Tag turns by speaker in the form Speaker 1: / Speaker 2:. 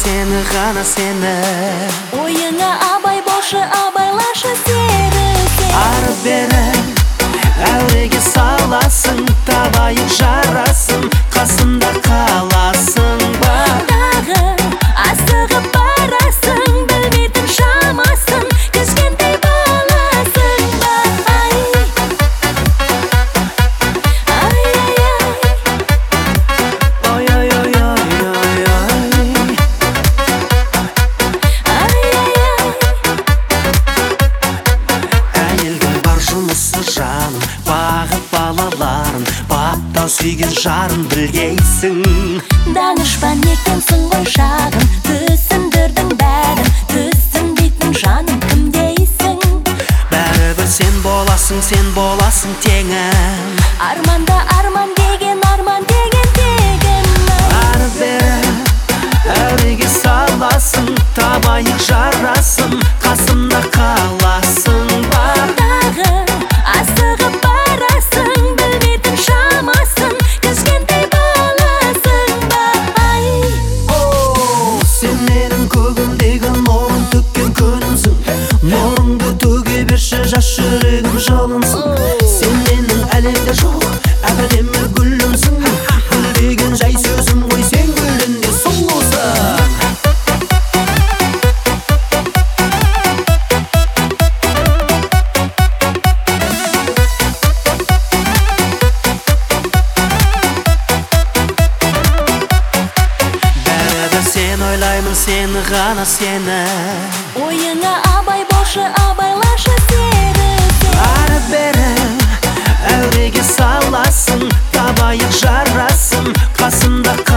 Speaker 1: сені, ғана сені.
Speaker 2: Ойыңа абай болшы, абайлашы сені.
Speaker 1: Ары-бері әуреге саласың, табайық жарасың, қасымда қаласың ба.
Speaker 2: Дағы асығып барасың, білмейтін шамасың, кішкентай баласың ба.
Speaker 1: Әйелдің бар жұмысы жаным, бағып балаларын, баптау сүйген жарын білгейсің.
Speaker 2: Данышпан екенсің ғой шағым, түсіндірдің бәрін, түсінбейтін жаным кім дейсің?
Speaker 1: Бәрібір сен боласың теңім.
Speaker 2: Арманда арман деген тегін.
Speaker 1: Ары-бері әуреге саласың, табайық жарасың, қасымда қаласың ба.
Speaker 2: Дағы асығып барасың, білмейтін шамасың, кішкентай баласың ба.
Speaker 1: Сен менің көгімдегі нұрын төккен күнімсің, нұрыңды төге берші, жас жүрегім жалынсың. Сен менің әлемде жоқ әдемі гүлімсің, гүл деген жай сөзім ғой, сен гүлден де сұлусың. Бәрібір сен ойлаймын, сені, ғана сені.
Speaker 2: Ойыңа абай болшы, абайлашы сені.
Speaker 1: Ары-бері әуреге саласың, табайық жарасың, қасымда